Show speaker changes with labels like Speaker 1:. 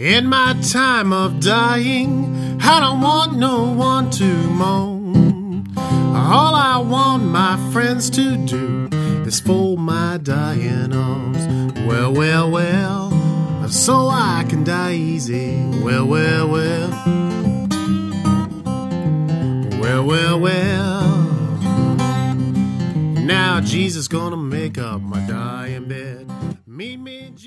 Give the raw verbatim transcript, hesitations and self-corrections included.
Speaker 1: In my time of dying, I don't want no one to moan. All I want my friends to do is fold my dying arms. Well, well, well, so I can die easy. Well, well, well. Well, well, well. Now Jesus gonna make up my dying bed. Meet me